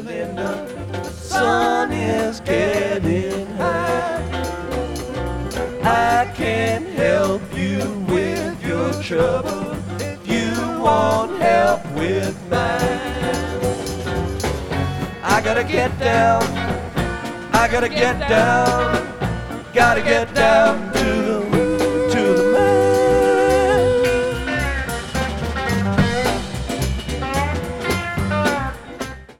Linda, the sun is getting high. I can't help you with your trouble if you want help with mine. I gotta get down, I gotta get down, gotta get down.